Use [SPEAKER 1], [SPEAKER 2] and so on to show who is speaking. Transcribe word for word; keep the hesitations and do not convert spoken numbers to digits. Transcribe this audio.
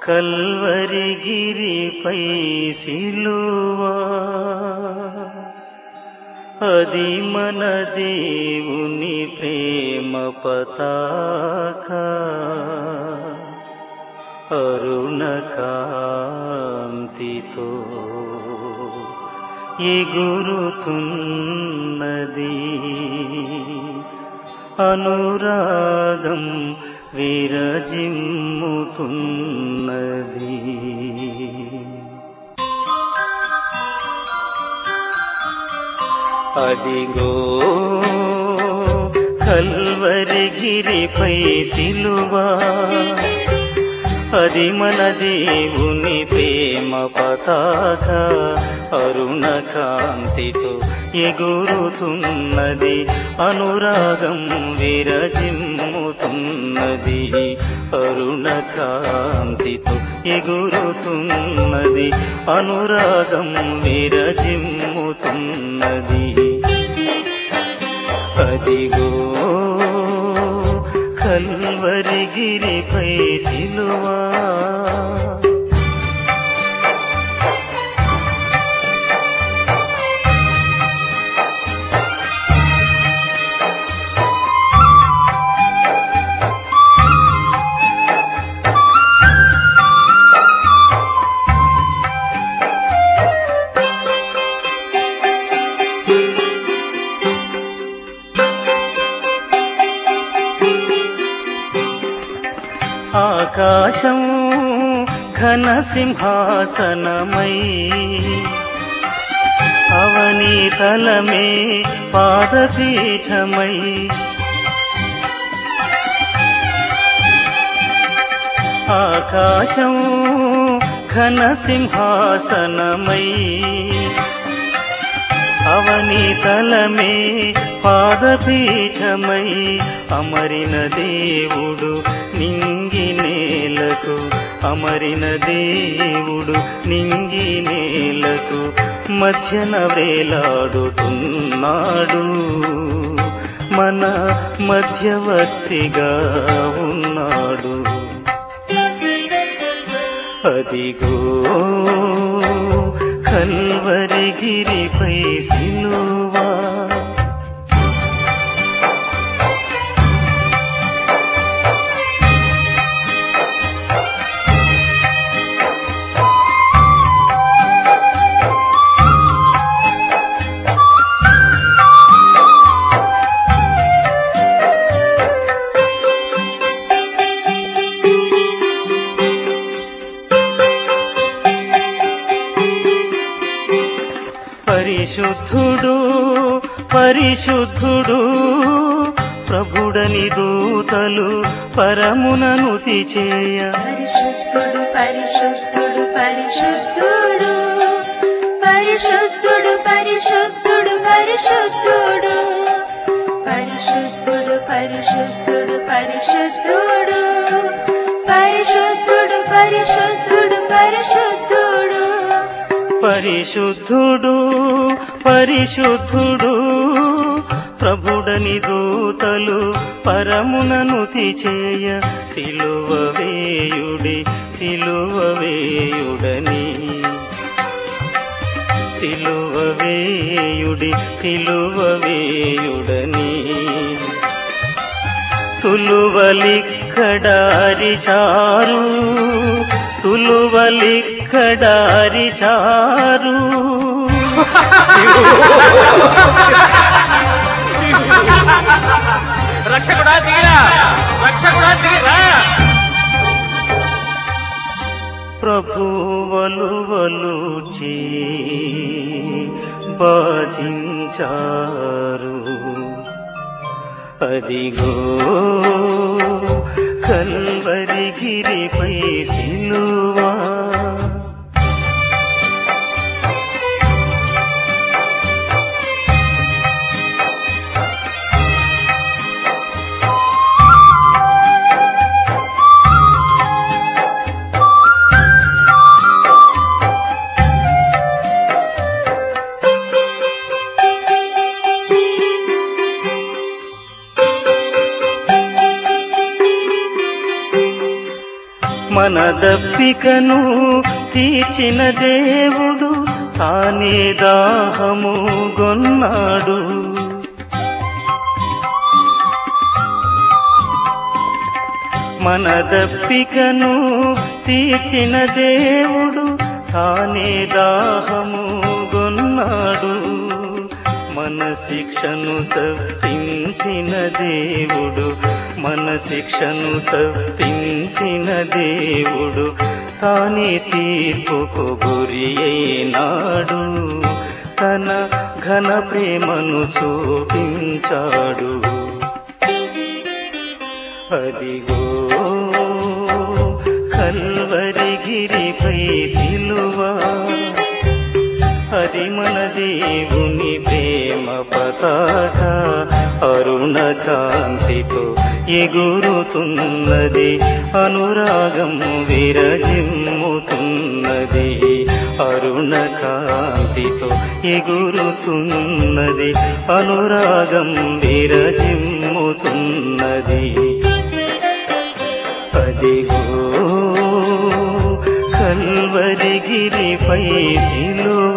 [SPEAKER 1] కల్వరిగిరిపై సిలువా అది మన దేవుని ప్రేమ పతాక అరుణకాంతితో ఎగురుతున్నది అనురాగం విరజిమ్ముతున్నది. అదిగో కల్వరిగిరిపై సిలువా అది మన దేవుని ప్రేమ పతాక అరుణకాంతితో ఎగురుతున్నది అనురాగం విరజిమ్ముతున్నది అరుణకాంతితో ఎగురుతున్నది అనురాగం విరజిమ్ముతున్నది. అదిగో కల్వరిగిరిపై సిలువా ఆకాశం ఘన సింహాసనమై అవనీతలమే పాదపీఠమై ఆకాశం ఘన సింహాసనమై అవనీతలమే పాదపీఠమై అమరిన దేవుడు నింగి నేలకు అమరిన దేవుడు నింగి నేలకు మధ్యన వేలాడుతున్నాడు మన మధ్యవర్తిగా ఉన్నాడు. అదిగో కల్వరిగిరిపై సిలువా పరిశుద్ధుడు పరిశుద్ధుడు ప్రభుడని దూతలు పరముననుతి చేయ
[SPEAKER 2] పరిశుద్ధుడు పరిశుద్ధుడు పరిశుద్ధుడు పరిశుద్ధుడు పరిశుద్ధుడు పరిశుద్ధుడు పరిశుద్ధుడు పరిశుద్ధుడు పరిశుద్ధుడు పరిశుద్ధుడు పరిశుద్ధుడు పరిశుద్ధుడు
[SPEAKER 1] పరిశుద్ధుడు పరిశుద్ధుడు ప్రభుడని దూతలు పరముననుతి చేయ సిలువ వేయుడి సిలువ వేయుడని సిలువ వేయుడి సిలువ వేయుడని తులువలిక్కడారిచారు తులువలిక్కడారిచారు
[SPEAKER 3] రక్షకుడా తీరా రక్షకుడా తీరా
[SPEAKER 1] ప్రభువలు వలుచి బాధించారు. అదిగో కల్వరిగిరిపై సిలువా మన దప్పికను తీర్చిన దేవుడు తానే దాహము గొన్నాడు. మన దప్పికను తీర్చిన దేవుడు తానే దాహము గొన్నాడు. మన శిక్షను తప్పించిన దేవుడు మన శిక్షను తప్పించిన దేవుడు తానే తీర్పుకు గురి అయినాడు. తన ఘన ప్రేమను చూపించాడు. అదిగో కల్వరిగిరిపై సిలువ, అది మన దేవుని ప్రేమ పతాక. అరుణ కాంతితో ఎగురుతున్నది, అనురాగం విరజిమ్ముతున్నది. అరుణ కాంతితో ఎగురుతున్నది, అనురాగం విరజిమ్ముతున్నది. అదిగో కల్వరిగిరిపై సిలువ.